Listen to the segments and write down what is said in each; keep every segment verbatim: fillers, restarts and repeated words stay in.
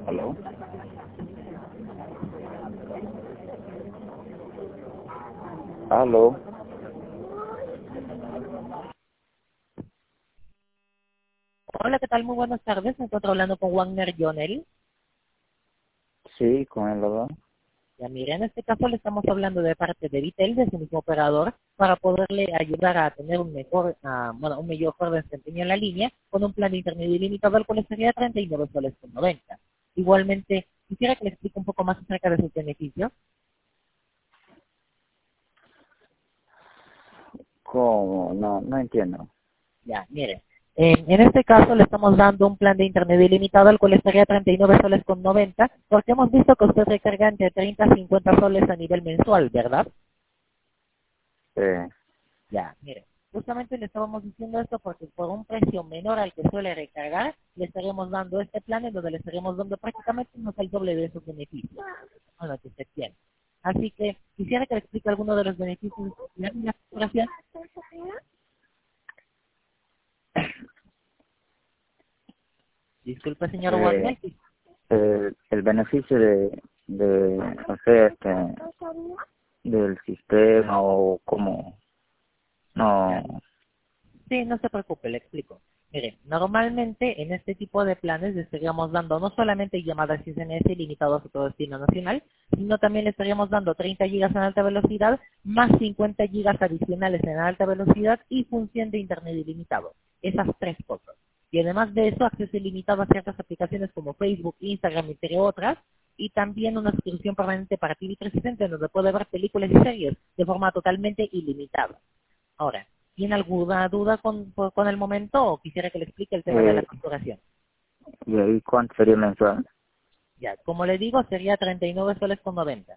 ¿Aló? ¿Aló? Hola, ¿qué tal? Muy buenas tardes. Me encuentro hablando con Wagner Jonel. Sí, con el ¿verdad? Ya mire, en este caso le estamos hablando de parte de Vitel, de su mismo operador, para poderle ayudar a tener un mejor, ah, bueno, un mejor desempeño en la línea con un plan de internet ilimitado al cual sería treinta y nueve soles con noventa. Igualmente, quisiera que le explique un poco más acerca de sus beneficios. ¿Cómo? No, no entiendo. Ya, mire. En, en este caso le estamos dando un plan de internet ilimitado al cual estaría treinta y nueve soles con noventa, porque hemos visto que usted recarga entre treinta a cincuenta soles a nivel mensual, ¿verdad? Eh, Ya, mire, justamente le estábamos diciendo esto porque por un precio menor al que suele recargar, le estaremos dando este plan en donde le estaremos dando prácticamente unos el doble de esos beneficios, con lo que usted tiene. Así que quisiera que le explique alguno de los beneficios de la facturación. Disculpe, señor eh, Wagner. Sí. el, el beneficio de, de, o sea, este, del sistema o cómo, Ya. no, Sí, no se preocupe, le explico. Mire, normalmente en este tipo de planes le estaríamos dando no solamente llamadas S M S ilimitadas a todo destino nacional, sino también le estaríamos dando treinta gigas en alta velocidad, más cincuenta gigas adicionales en alta velocidad y función de internet ilimitado. Esas tres cosas. Y además de eso, acceso ilimitado a ciertas aplicaciones como Facebook, Instagram, entre otras, y también una suscripción permanente para T V trescientos sesenta, en donde puede ver películas y series de forma totalmente ilimitada. Ahora, ¿tiene alguna duda con, con el momento o quisiera que le explique el tema de la eh, facturación? y ahí cuánto sería mensual, Ya, como le digo, sería treinta y nueve soles con noventa.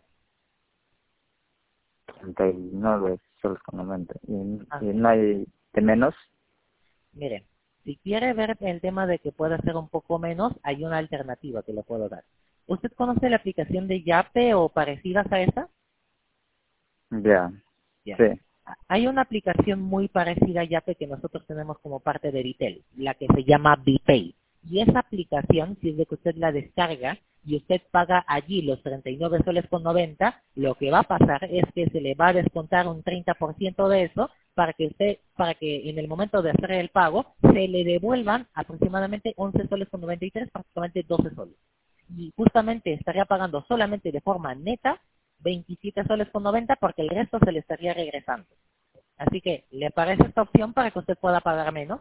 treinta y nueve soles con noventa, y, Ah, y no hay de menos, mire, si quiere ver el tema de que pueda ser un poco menos, hay una alternativa que le puedo dar. ¿Usted conoce la aplicación de Yape o parecidas a esa? ya, Ya. sí, Hay una aplicación muy parecida a Yape que nosotros tenemos como parte de Vitel, la que se llama BPay. Y esa aplicación, si es de que usted la descarga y usted paga allí los treinta y nueve soles con noventa, lo que va a pasar es que se le va a descontar un treinta por ciento de eso para que usted, para que en el momento de hacer el pago se le devuelvan aproximadamente once soles con noventa y tres, prácticamente doce soles. Y justamente estaría pagando solamente de forma neta veintisiete soles con noventa porque el resto se le estaría regresando. Así que, ¿le parece esta opción para que usted pueda pagar menos?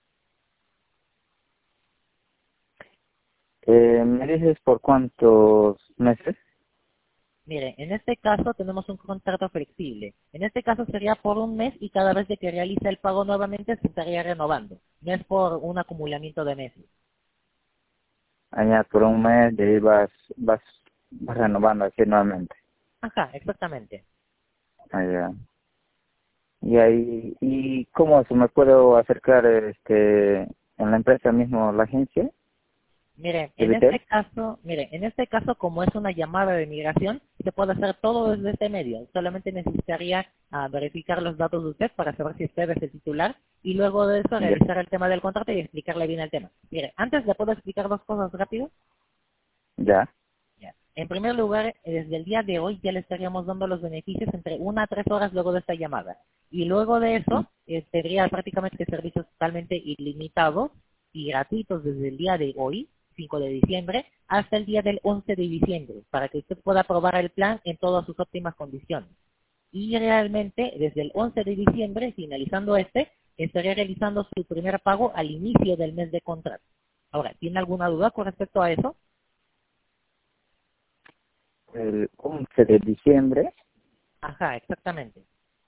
eh, ¿me dices por cuántos meses? Mire, en este caso tenemos un contrato flexible. En este caso sería por un mes y cada vez de que realice el pago nuevamente se estaría renovando. No es por un acumulamiento de meses. Allá por un mes, de ahí vas, vas, vas renovando así nuevamente. Ajá, exactamente. Allá. Y ahí, ¿y cómo se me puedo acercar este en la empresa mismo, la agencia Mire, de en este Vitel? caso, mire, en este caso, como es una llamada de migración, se puede hacer todo desde este medio. Solamente necesitaría ah, verificar los datos de usted para saber si usted es el titular y luego de eso Ya, realizar el tema del contrato y explicarle bien el tema. Mire, antes le puedo explicar dos cosas rápido. ya, Ya. En primer lugar, desde el día de hoy ya le estaríamos dando los beneficios entre una a tres horas luego de esta llamada. Y luego de mm, eso, eh, tendría prácticamente servicios totalmente ilimitados y gratuitos desde el día de hoy, cinco de diciembre, hasta el día del once de diciembre, para que usted pueda probar el plan en todas sus óptimas condiciones. Y realmente, desde el once de diciembre, finalizando este, estaría realizando su primer pago al inicio del mes de contrato. Ahora, ¿tiene alguna duda con respecto a eso? el once de diciembre, Ajá, exactamente.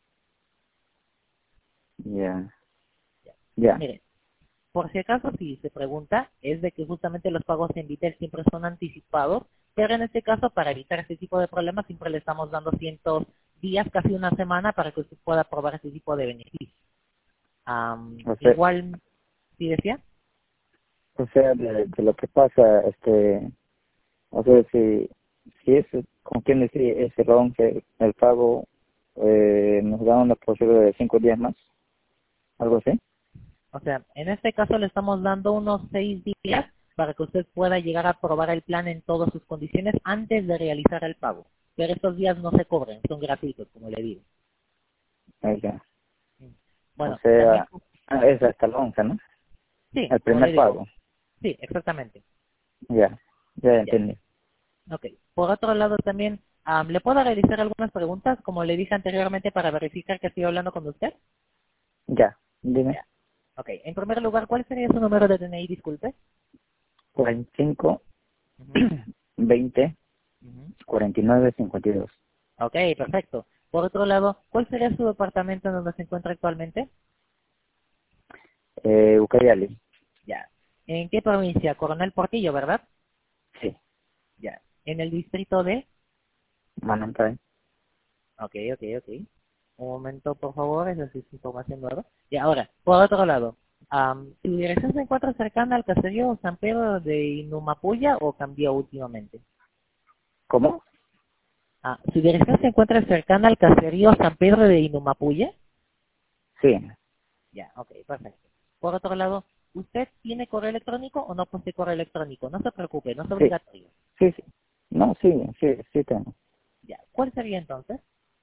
ya, ya, Mire, por si acaso, si se pregunta, es de que justamente los pagos en Vitel siempre son anticipados, pero en este caso, para evitar este tipo de problemas, siempre le estamos dando cientos días, casi una semana, para que usted pueda probar este tipo de beneficios. Am, o sea, igual, ¿sí decía? o sea de, de lo que pasa, este, o sea, si, si es, con quien decir, ese once, el pago, eh, nos da una posibilidad de cinco días más, algo así, O sea, en este caso le estamos dando unos seis días para que usted pueda llegar a aprobar el plan en todas sus condiciones antes de realizar el pago. Pero estos días no se cobran, son gratuitos, como le digo. Oiga. Bueno, O sea, también, ah, es hasta el once, ¿no? sí, El como le primer digo, pago. sí, exactamente. Ya, ya Ya. entendí. Ok. Por otro lado también, am, ¿le puedo realizar algunas preguntas, como le dije anteriormente, para verificar que estoy hablando con usted? Ya, dime. Ya. Ok. En primer lugar, ¿cuál sería su número de D N I, disculpe? cuarenta y cinco, Ujú, veinte, ujú. cuarenta y nueve, cincuenta y dos. Ok, perfecto. Por otro lado, ¿cuál sería su departamento en donde se encuentra actualmente? Eh, Ucayali. Ya. ¿En qué provincia? Coronel Portillo, ¿verdad? Sí. Ya. ¿En el distrito de? Manantay. Ok, ok, ok. Un momento, por favor, esa sí es información nueva. Y ahora, por otro lado, am, ¿su dirección se encuentra cercana al caserío San Pedro de Inumapuya o cambió últimamente? ¿Cómo? Ah, ¿su dirección se encuentra cercana al caserío San Pedro de Inumapuya? Sí. Ya, ok, perfecto. Por otro lado, ¿usted tiene correo electrónico o no posee correo electrónico? No se preocupe, no es Sí. obligatorio. Sí, sí. No, sí, sí, sí tengo. Ya, ¿cuál sería entonces?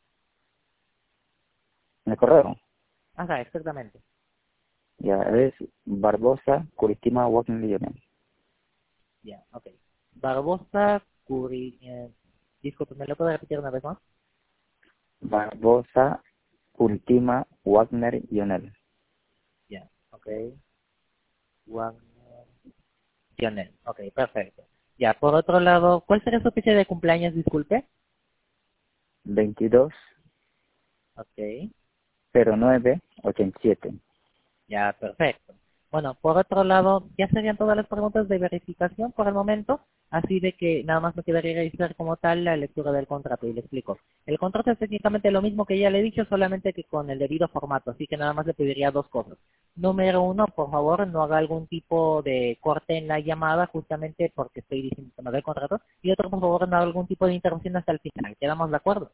El correo. Ajá, exactamente. Ya, es Barbosa, Curitima, Walking Lionel. Ya, ok. Barbosa, Curi... Eh, disculpe, ¿me lo puedo repetir una vez más? Barbosa, Curitima, Wagner, Lionel. Ya, ok. Juan Lionel. Ok, perfecto. Ya, por otro lado, ¿cuál sería su fecha de cumpleaños, disculpe? veintidós, Ok, cero nueve, ochenta y siete. ya, perfecto. Bueno, por otro lado, ya serían todas las preguntas de verificación por el momento, así de que nada más me quedaría realizar como tal la lectura del contrato y le explico. El contrato es técnicamente lo mismo que ya le he dicho, solamente que con el debido formato, así que nada más le pediría dos cosas. Número uno, por favor, no haga algún tipo de corte en la llamada, justamente porque estoy diciendo que no del contrato, y otro, por favor, no haga algún tipo de interrupción hasta el final. ¿Quedamos de acuerdo?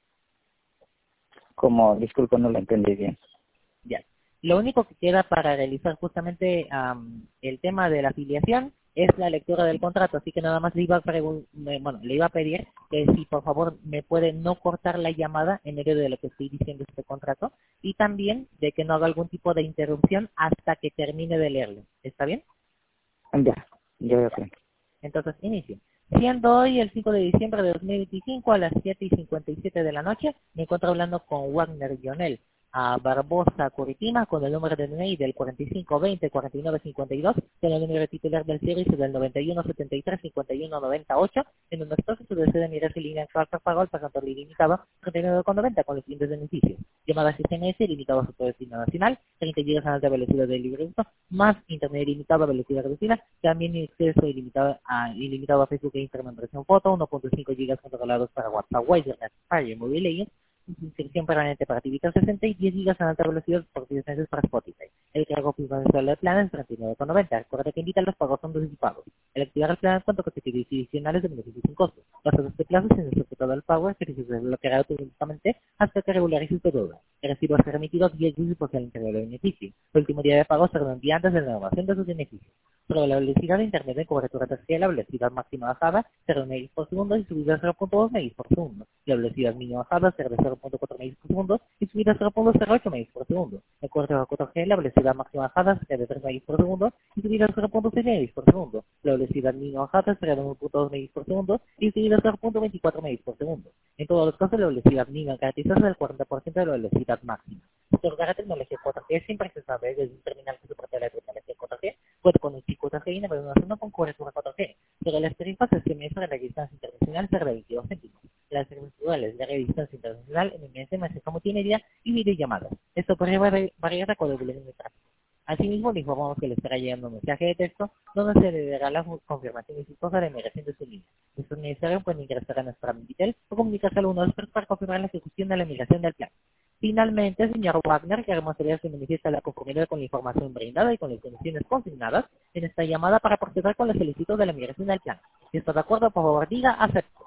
Como, disculpa, no lo entendí bien. Ya. Lo único que queda para realizar justamente am, el tema de la afiliación es la lectura del contrato, así que nada más le iba a pregun- me- bueno, le iba a pedir que si por favor me puede no cortar la llamada en medio de lo que estoy diciendo este contrato y también de que no haga algún tipo de interrupción hasta que termine de leerlo. ¿Está bien? Ya, ya, ok. Entonces, inicio. Siendo hoy el cinco de diciembre de dos mil veinticinco a las siete y cincuenta y siete de la noche, me encuentro hablando con Wagner Lionel a Barbosa Curitima con el número de D N I del cuarenta y cinco veinte cuarenta y nueve cincuenta y dos, con el número de titular del servicio del noventa y uno setenta y tres cincuenta y uno noventa y ocho, en donde está su deseo de mirar su línea actual por pago al pagante ilimitado treinta y nueve con noventa con los siguientes beneficios. Llamadas S M S ilimitado a su destino nacional, treinta gigas a alta velocidad de libre uso, más internet ilimitado a velocidad reducida, también acceso ilimitado a, ilimitado a Facebook e Instagram en versión foto, uno punto cinco gigas controlados para WhatsApp, Wire, Fire, Mobile Legends, inscripción permanente para actividad sesenta y diez gigas a alta velocidad por diez meses para Spotify. El cargo mensual del plan es treinta y nueve con noventa. Recuerda que invita a los pagos son anticipados. El activar el plan cuenta con servicios adicionales de beneficios sin costo. Pasados de plazos sin respetado al pago, el servicio se bloqueará automáticamente hasta que regularice su deuda. El recibo será remitido diez días después del entrega del beneficio. El último día de pago será enviado antes de la renovación de sus beneficios. Pero la velocidad de internet de cobertura terciaria, la velocidad máxima bajada será un megabits por segundo y subida a cero punto dos megabits por segundo. La velocidad mínima bajada será de cero punto cuatro megabits por segundo y subida a cero punto cero ocho megabits por segundo. De acuerdo a cuatro G, la velocidad máxima bajada será de tres megabits por segundo y subida a cero punto seis megabits por segundo. La velocidad mínima bajada será de uno punto dos megabits por segundo y subida a cero punto veinticuatro megabits por segundo. En todos los casos, la velocidad mínima garantizada es del cuarenta por ciento de la velocidad máxima. Se otorgará tecnología cuatro G siempre que se sabe desde un terminal que soporte la tecnología cuatro G, puede conectar cuatro G y navegación con cobertura cuatro G, pero las tarifas se estiman sobre la distancia internacional será de veintidós céntimos. Las tarifas individuales de la distancia internacional en M M S, mensaje multimedia y videollamadas. Esto podría vari- variar de acuerdo al volumen de tráfico. Asimismo, le informamos que le estará llegando un mensaje de texto donde se le dará la confirmación exitosa de la migración de su línea. Si es necesario, pueden ingresar a nuestra Minvitel o comunicarse al uno dos tres para confirmar la ejecución de la migración del plan. Finalmente, señor Wagner, queremos saber si manifiesta la conformidad con la información brindada y con las condiciones consignadas en esta llamada para proceder con la solicitud de la migración del plan. Si está de acuerdo, por favor, diga acepto.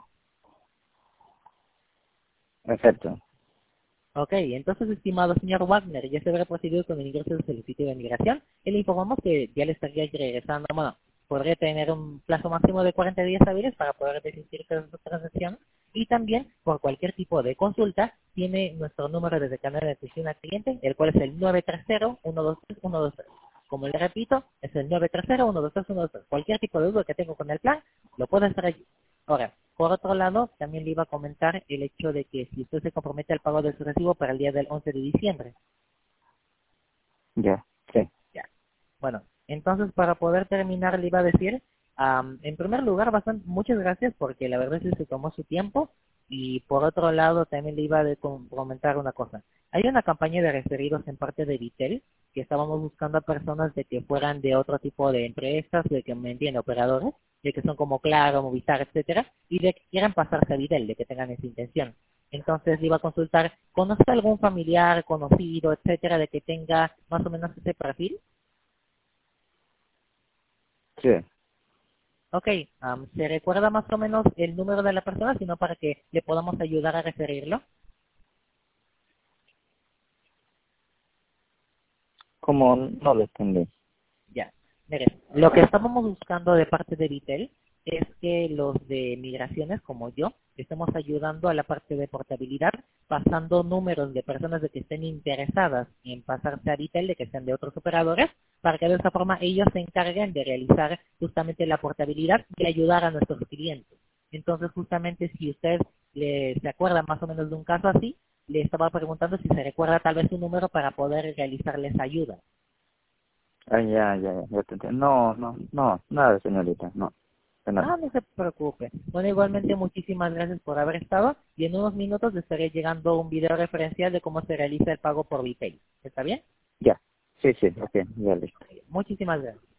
Perfecto. Ok, entonces, estimado señor Wagner, ya se habrá procedido con el ingreso de solicitud de migración y le informamos que ya le estaría regresando, bueno, podría tener un plazo máximo de cuarenta días hábiles para poder desistir de su transacción. Y también, por cualquier tipo de consulta, tiene nuestro número de canal de atención al cliente, el cual es el nueve tres cero, uno dos tres, uno dos tres. Como le repito, es el nueve tres cero, uno dos tres, uno dos tres. Cualquier tipo de duda que tengo con el plan, lo puede hacer allí. Ahora, por otro lado, también le iba a comentar el hecho de que si usted se compromete al pago de su recibo para el día del once de diciembre. Ya, sí. Ya. Bueno, entonces para poder terminar le iba a decir, um, en primer lugar, bastante, muchas gracias porque la verdad es que se tomó su tiempo. Y por otro lado, también le iba a comentar una cosa. Hay una campaña de referidos en parte de Vitel, que estábamos buscando a personas de que fueran de otro tipo de empresas, de que me entienden, operadores, de que son como Claro, Movistar, etcétera, y de que quieran pasarse a Vitel, de que tengan esa intención. Entonces le iba a consultar, ¿conoce algún familiar, conocido, etcétera, de que tenga más o menos ese perfil? Sí. Ok, um, ¿se recuerda más o menos el número de la persona, sino para que le podamos ayudar a referirlo? ¿Cómo no lo entendí? Ya, mire, lo que estábamos buscando de parte de Vitel es que los de migraciones como yo estemos ayudando a la parte de portabilidad, pasando números de personas de que estén interesadas en pasarse a Vitel, de que sean de otros operadores, para que de esa forma ellos se encarguen de realizar justamente la portabilidad y ayudar a nuestros clientes. Entonces, justamente si usted le, se acuerda más o menos de un caso así, le estaba preguntando si se recuerda tal vez un número para poder realizarles ayuda. Ah, ya, ya, ya, ya te entiendo. No, no, no, nada, señorita, no, de nada. No, no se preocupe. Bueno, igualmente muchísimas gracias por haber estado y en unos minutos le estaré llegando un video referencial de cómo se realiza el pago por VPay. ¿Está bien? Ya, sí, sí, ok, ya listo. Muchísimas gracias.